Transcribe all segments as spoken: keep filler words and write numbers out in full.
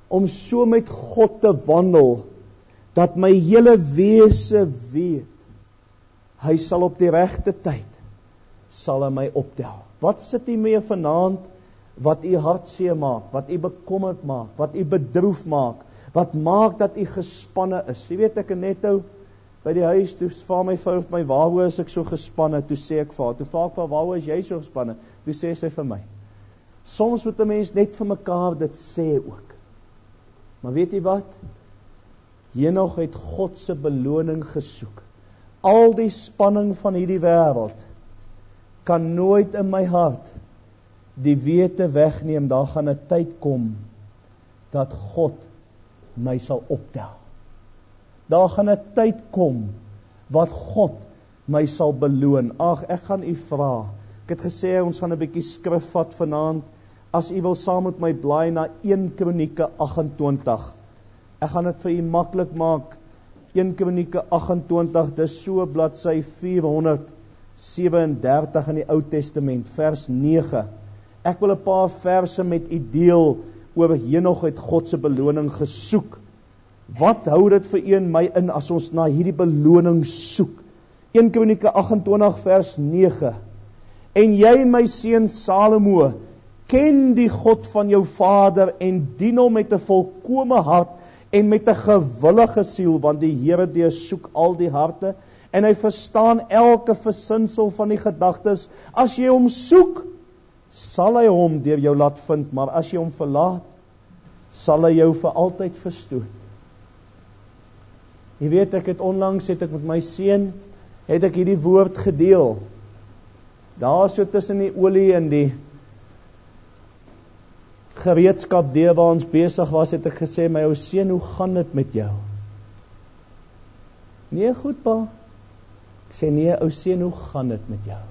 om so met God te wandel, dat my hele wese weet, hy sal op die regte tyd, sal hy my optel. Wat sit u mee vanaand, wat u hartseer maak, wat u bekommerd maak, wat u bedroef maak, wat maak dat u gespanne is? Jy weet, ek net nou, by die huis, toe vra my vrou vir my, waaroor is ek so gespanne? Toe sê ek vir haar, toe vra ek vir haar, waaroor is jy so gespanne? Toe sê sy vir my, soms moet 'n mens net vir mekaar dit sê ook. Maar weet jy wat? Henog het God se beloning gesoek. Al die spanning van hierdie wêreld kan nooit in my hart die wete wegneem, daar gaan 'n tyd kom dat God my sal optel. Daar gaan 'n tyd kom wat God my sal beloon. Ag, ek gaan u vra. Ek het gesê ons gaan 'n bietjie skrif vat vanaand. As u wil saam met my blaai na een Kronieke agt en twintig. Ek gaan dit vir u maklik maak. een Kronieke agt en twintig, dis so bladsy vier honderd sewendertig in die Ou Testament, vers nege. Ek wil 'n paar verse met u deel oor Henog het God se beloning gesoek. Wat hou dit vir u en my in as ons na hierdie beloning soek? een Kronieke agt en twintig vers nege. En jy, my seun Salomo, ken die God van jou vader en dien hom met 'n volkome hart en met 'n gewillige siel, want die Here deursoek al die harte en hy verstaan elke versinsel van die gedagtes. As jy hom soek, sal hy hom deur jou laat vind, maar as jy hom verlaat, sal hy jou vir altyd verstoot. Jy weet, ek het onlangs, het ek met my seun, het ek hierdie woord gedeel. Daar so tussen die olie en die gereedskap deur waar ons besig was, het ek gesê, my ou seun, hoe gaan dit met jou? Nee, goed pa. Ek sê, nee, ou seun, hoe gaan dit met jou?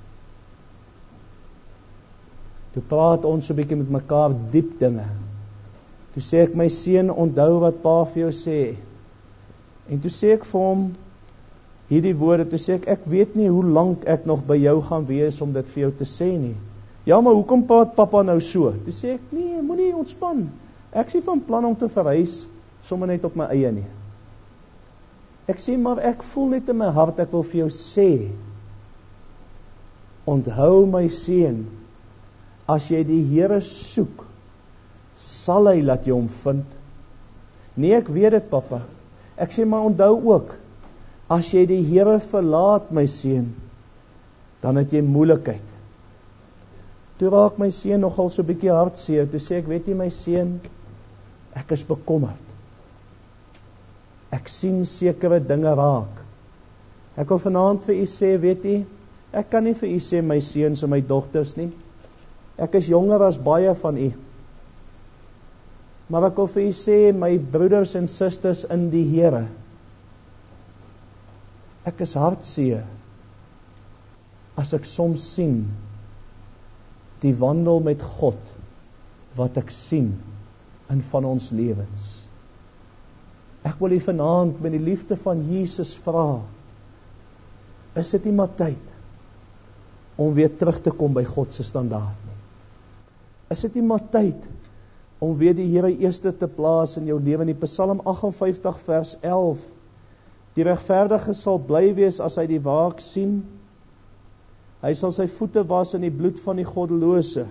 Toe praat ons so 'n bietjie met mekaar diep dinge. Toe sê ek, my seun, onthou wat pa vir jou sê. En toe sê ek vir hom hierdie woorde, toe sê ek, ek weet nie hoe lank ek nog by jou gaan wees om dit vir jou te sê nie. Ja, maar hoekom praat papa nou so? Toe sê ek, nee, moenie ontspan. Ek sê van plan om te verhuis, sommer net op my eie nie. Ek sê, maar ek voel net in my hart, ek wil vir jou sê, onthou my seun, as jy die Here soek, sal hy laat jy hom vind. Nee, ek weet dit, papa. Ek sê, maar onthou ook, as jy die Here verlaat, my seun, dan het jy moeilikheid. Toe raak my seun nogal so 'n bietjie hartseer. Toe sê ek, weet jy my seun, ek is bekommerd. Ek sien sekere dinge raak. Ek wil vanaand vir u sê, weet jy, ek kan nie vir u sê my seuns en my dogters nie. Ek is jonger as baie van u. Maar ek wil vir u sê, my broeders en susters in die Here, ek is hartseer as ek soms sien die wandel met God wat ek sien in van ons lewens. Ek wil u vanaand met die liefde van Jesus vra, is dit nie maar tyd om weer terug te kom by God se standaard nie? Is dit nie maar tyd om weer die Here eerste te plaas in jou lewe nie? Psalm agt en vyftig vers elf, die regverdige sal bly wees as hy die waak sien. Hy sal sy voete was in die bloed van die goddelose.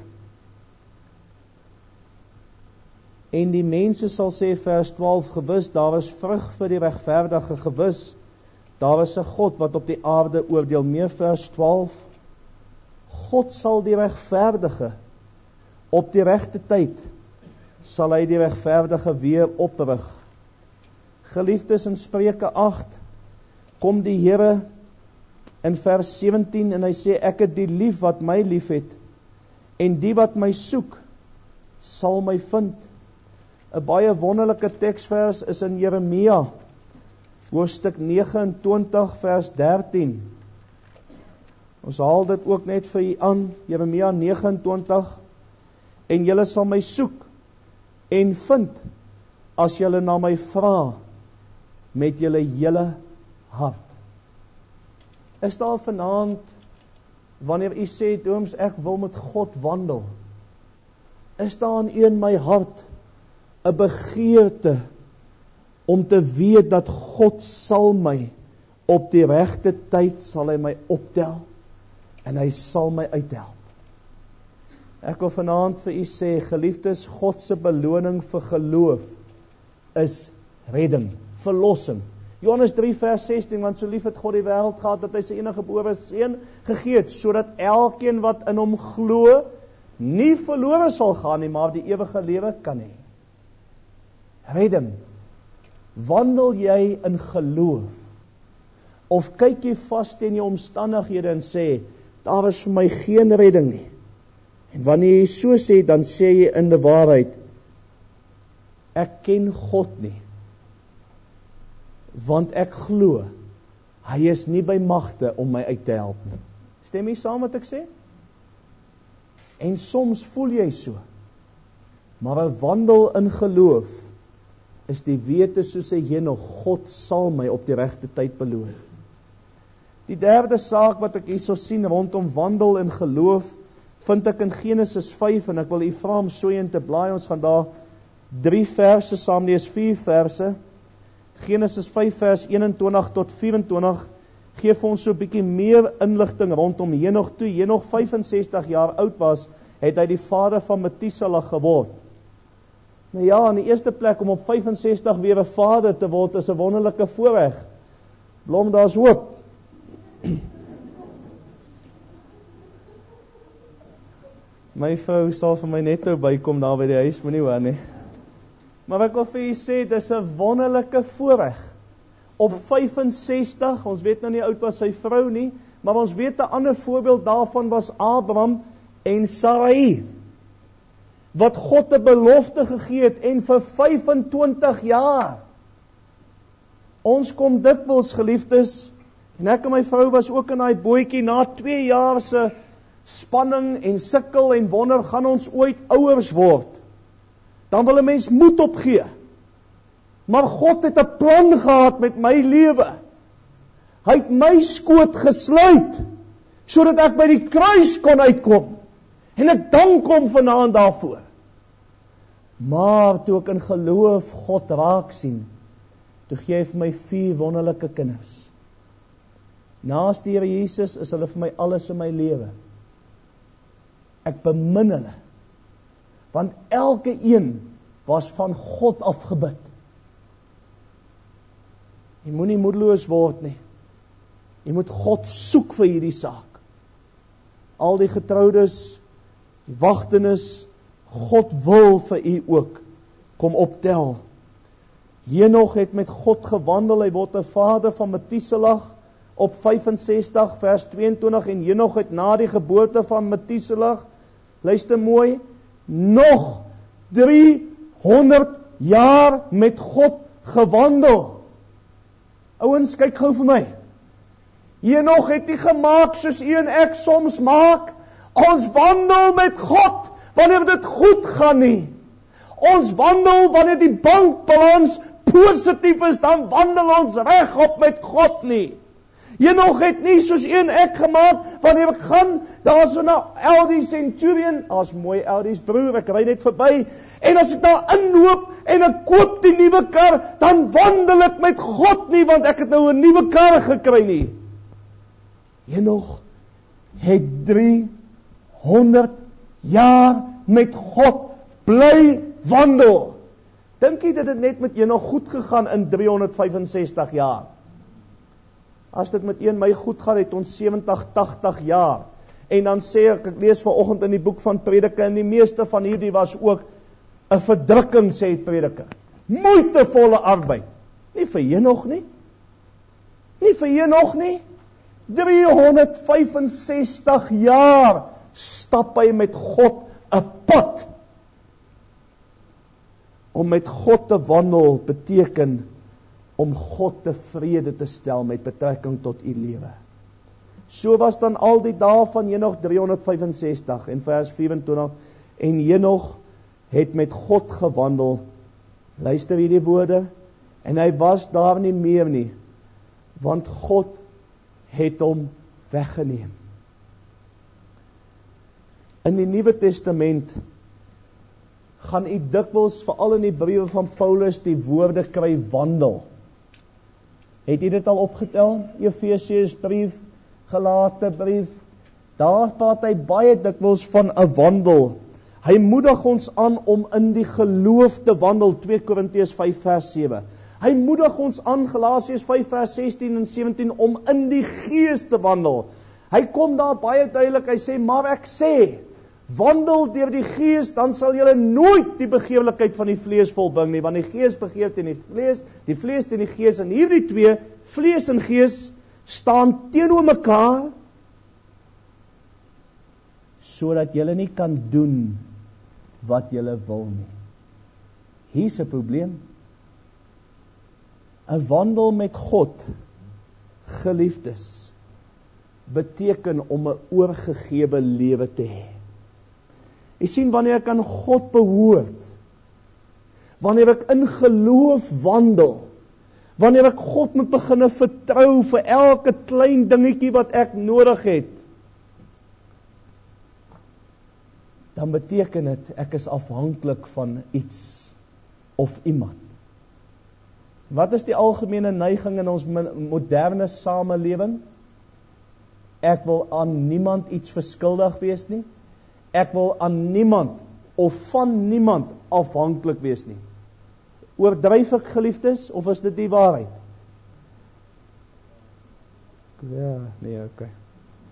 En die mense sal sê, vers twaalf, gewis, daar is vrug vir die regverdige, gewis, daar is 'n God wat op die aarde oordeel. Meer vers twaalf, God sal die regverdige, op die regte tyd, sal hy die regverdige weer oprig. Geliefdes, in Spreuke agt, kom die Here in vers sewentien, en hy sê, ek het die lief wat my lief het, en die wat my soek, sal my vind. 'n baie wonderlike teksvers is in Jeremia, hoofstuk nege en twintig, vers dertien. Ons haal dit ook net vir u aan, Jeremia nege en twintig, en julle sal my soek, en vind, as julle na my vra, met julle hele hart. Is daar vanaand, wanneer u sê, Dooms, ek wil met God wandel, is daar in u in my hart, 'n begeerte om te weet dat God sal my op die regte tyd sal hy my optel en hy sal my uithelp. Ek wil vanaand vir u sê, geliefdes, God se beloning vir geloof is redding, verlossing. Johannes drie vers sestien, want so lief het God die wêreld gehad dat hy sy enige gebore seun gegee het, sodat elkeen wat in hom glo, nie verlore sal gaan nie, maar die ewige lewe kan hê. Redding. Wandel jy in geloof? Of kyk jy vas teen jou omstandighede en sê, daar is vir my geen redding nie. En wanneer jy so sê, dan sê jy in die waarheid, ek ken God nie. Want ek glo, hy is nie by magte om my uit te help nie. Stem jy saam wat ek sê? En soms voel jy so. Maar 'n wandel in geloof is die wete soos hy Henog, God sal my op die regte tyd beloon. Die derde saak wat ek hierso sien rondom wandel in geloof, vind ek in Genesis vyf, en ek wil u vra om so een te blaai. Ons gaan daar drie verse saam lees, vier verse. Genesis vyf vers eenentwintig tot vyf-en-twintig gee vir ons so 'n bietjie meer inligting rondom Henog. Toe Henog vyf-en-sestig jaar oud was, het hy die vader van Methuselah geword. Nou ja, in die eerste plek om op vyf-en-sestig weer 'n vader te word is 'n wonderlike voorreg. Blom, daar's hoop. My vrou sal vir my netto bykom daar by die huis, moenie hoor nie. Maar ek wil vir u sê, dis 'n wonderlike voorreg. Op vyf-en-sestig, ons weet nou nie oud was sy vrou nie, maar ons weet 'n ander voorbeeld daarvan was Abraham en Sarai, wat God 'n belofte gegee het, en vir vyf-en-twintig jaar. Ons kom dikwels, geliefdes, en ek en my vrou was ook in daai bootjie, na twee jaar se spanning en sukkel en wonder, gaan ons ooit ouers word. Dan wil 'n mens moed opgee. Maar God het 'n plan gehad met my lewe. Hy het my skoot gesluit, sodat ek by die kruis kon uitkom. En ek dank hom vanaand daarvoor. Maar toe ek in geloof God raak sien, toe gee hy vir my vier wonderlike kinders. Naas die Here Jesus is hulle vir my alles in my lewe. Ek bemin hulle, want elke een was van God afgebid. Jy moenie moedeloos word nie. Jy moet God soek vir hierdie saak. Al die getroudes, die wagtenis, God wil vir u ook kom optel. Henog het met God gewandel, hy word 'n vader van Methuselah op vyf-en-sestig vers twee-en-twintig, en Henog het na die geboorte van Methuselah, luister mooi, nog driehonderd jaar met God gewandel. Ouens, kyk gou vir my. Henog het nie gemaak soos u en ek soms maak. Ons wandel met God wanneer dit goed gaan nie. Ons wandel wanneer die bankbalans positief is, dan wandel ons regop met God nie. Henog het nie soos u en ek gemaak, wanneer ek gaan, daar so na Aldi Centurion, as mooi Aldi's broer, ek ry net verby, en as ek daar inloop, en ek koop die nuwe kar, dan wandel ek met God nie, want ek het nou 'n nuwe kar gekry nie. Henog het driehonderd jaar met God bly wandel. Dink jy dat dit net met Henog goed gegaan in driehonderdvyf-en-sestig jaar? As dit met een my goed gaan, het ons sewentig, tagtig jaar. En dan sê ek, ek lees vanoggend in die boek van Prediker, en die meeste van hierdie was ook 'n verdrukking, sê Prediker. Moeitevolle arbeid. Nie vir Henog nie. Nie vir Henog nie. driehonderdvyf-en-sestig jaar stap hy met God 'n pad. Om met God te wandel beteken om God tevrede te stel met betrekking tot u lewe. So was dan al die dae van Henog driehonderdvyf-en-sestig, en vers vyf-en-twintig, en Henog het met God gewandel. Luister hierdie woorde, en hy was daar nie meer nie, want God het hom weggeneem. In die Nuwe Testament gaan u dikwels, veral in die briewe van Paulus, die woorde kry wandel. Het u dit al opgetel? Efesiërs brief, Galate brief, daar praat hy baie dikwels van 'n wandel. Hy moedig ons aan om in die geloof te wandel, twee Korintiërs vyf vers sewe. Hy moedig ons aan, Galasiërs vyf vers sestien en sewentien, om in die gees te wandel. Hy kom daar baie duidelik, hy sê, maar ek sê, wandel deur die gees, dan sal julle nooit die begeerlikheid van die vlees volbring nie, want die gees begeer teen die vlees, die vlees teen die gees, en hierdie twee, vlees en gees, staan teenoor mekaar, sodat julle nie kan doen wat julle wil nie. Hier's 'n probleem. 'n Wandel met God, geliefdes, beteken om 'n oorgegewe lewe te hê. Jy sien, wanneer ek aan God behoort, wanneer ek in geloof wandel, wanneer ek God moet begin vertrou vir elke klein dingetjie wat ek nodig het, dan beteken dit, ek is afhanklik van iets of iemand. Wat is die algemene neiging in ons moderne samelewing? Ek wil aan niemand iets verskuldig wees nie. Ek wil aan niemand of van niemand afhanklik wees nie. Oordryf ek, geliefdes, of is dit die waarheid? Ja, nee, oké. Okay.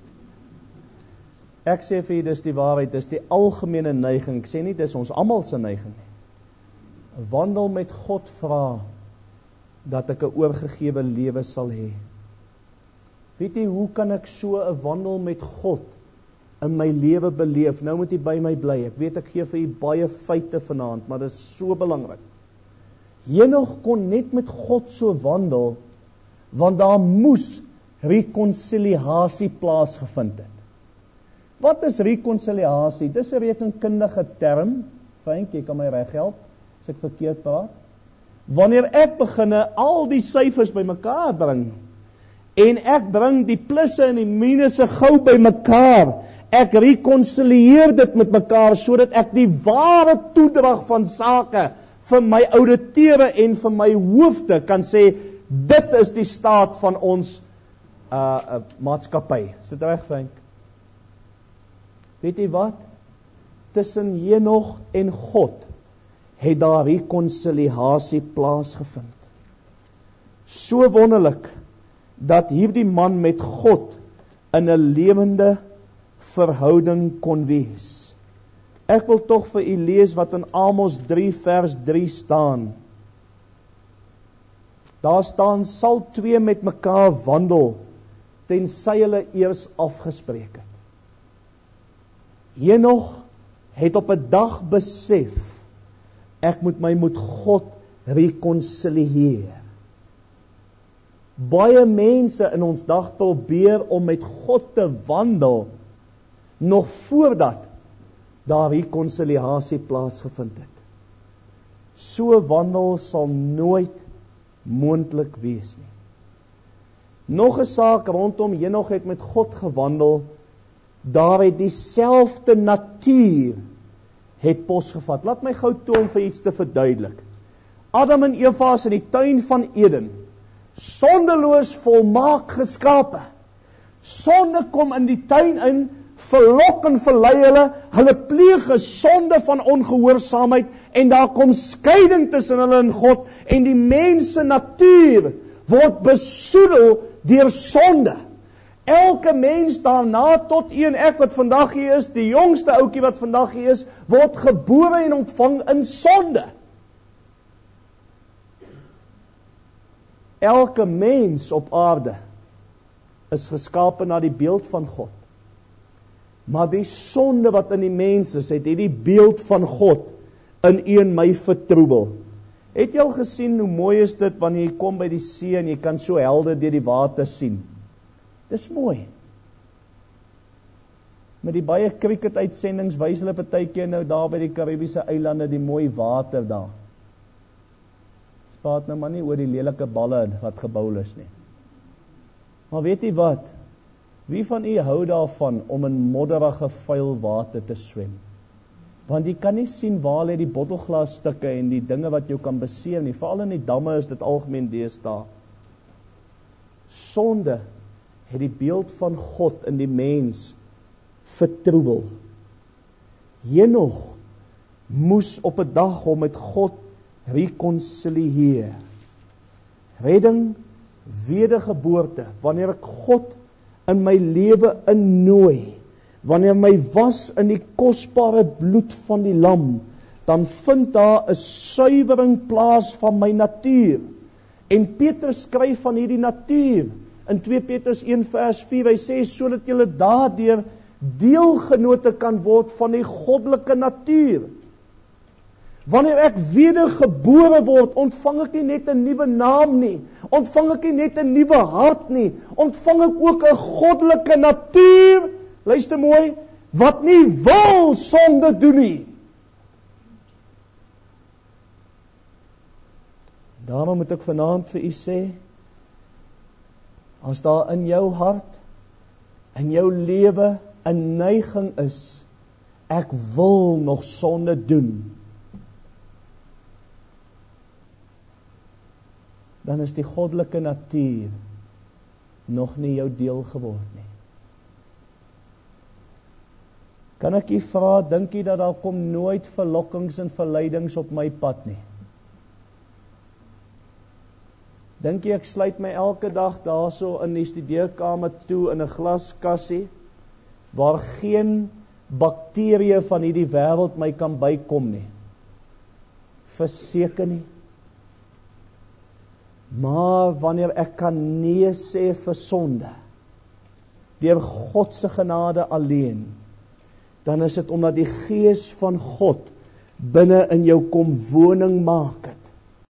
Ek sê vir jy, dis die waarheid, dis die algemene neiging. Ek sê nie, dis ons almal se neiging nie. Wandel met God, vra dat ek 'n oorgegewe lewe sal hê. Weet jy, hoe kan ek so 'n wandel met God in my lewe beleef? Nou moet jy by my bly. Ek weet ek gee vir jy baie feite vanaand, maar dit is so belangrik. Henog kon net met God so wandel, want daar moes rekonsiliasie plaasgevind het. Wat is rekonsiliasie? Dis 'n rekenkundige term. Frank, jy kan my reghelp as ek verkeerd praat. Wanneer ek beginne al die syfers bymekaar bring, en ek bring die plusse en die minusse gou bymekaar, ek rekonsilieer dit met mekaar, sodat ek die ware toedrag van sake vir my ouditere en vir my hoofde kan sê, dit is die staat van ons uh, uh, maatskappy. Is dit reg, Frank? Weet jy wat? Tussen Henog en God het daar rekonsiliasie plaasgevind. So wonderlik, dat hierdie man met God in 'n lewende verhouding kon wees. Ek wil tog vir u lees wat in Amos drie vers drie staan. Daar staan, sal twee met mekaar wandel, tensy hulle eers afgespreek het. Henog het op 'n dag besef, ek moet my met God rekonsilieer. Baie mense in ons dag probeer om met God te wandel, nog voordat daar rekonsiliasie plaasgevind het. So wandel sal nooit moontlik wees nie. Nog 'n saak rondom Henog het met God gewandel, daar het dieselfde natuur het posgevat. Laat my gou toe om vir iets te verduidelik. Adam en Eva is in die tuin van Eden, sondeloos volmaak geskape. Sonde kom in die tuin in, verlok en verlei hulle, hulle pleeg 'n sonde van ongehoorsaamheid, en daar kom skeiding tussen hulle en God, en die mens se natuur word besoedel deur sonde. Elke mens daarna, tot een ek wat vandag hier is, die jongste ouetjie wat vandag hier is, word gebore en ontvang in sonde. Elke mens op aarde is geskape na die beeld van God. Maar die sonde wat in die mens is, het hierdie beeld van God in u en my vertroebel. Het jy al gesien hoe mooi is dit wanneer jy kom by die see en jy kan so helder deur die water sien? Dis mooi. Met die baie cricket uitsendings wys hulle partykeer nou daar by die Karibiese eilande die mooi water daar. Spaat nou maar nie oor die lelike balle wat gebou is nie. Maar weet jy wat? Wie van u hou daarvan om in modderige vuil water te swem? Want jy kan nie sien waar lê die bottelglasstukke en die dinge wat jou kan beseer nie. Veral in die damme is dit algemeen deesdae. Sonde het die beeld van God in die mens vertroebel. Henog moes op 'n dag hom met God rekonsilieer. Redding, wedergeboorte, wanneer ek God in my lewe innooi, wanneer my was in die kosbare bloed van die lam, dan vind daar 'n suiwering plaas van my natuur. En Petrus skryf van hierdie natuur in twee Petrus een vers vier, hy sê, sodat julle daardeur deelgenote kan word van die goddelike natuur. Wanneer ek wedergebore word, ontvang ek nie net 'n nuwe naam nie, ontvang ek nie net 'n nuwe hart nie, ontvang ek ook 'n goddelike natuur, luister mooi, wat nie wil sonde doen nie. Daarom moet ek vanaand vir u sê, as daar in jou hart, in jou lewe 'n neiging is, ek wil nog sonde doen, dan is die goddelike natuur nog nie jou deel geword nie. Kan ek u vra, dink jy dat daar kom nooit verlokkings en verleidings op my pad nie? Dink jy ek sluit my elke dag daarso in die studeerkamer toe in 'n glaskassie, waar geen bakterieë van hierdie wêreld my kan bykom nie? Verseker nie. Maar wanneer ek kan nee sê vir sonde, deur God se genade alleen, dan is dit omdat die Gees van God binne in jou kom woning maak.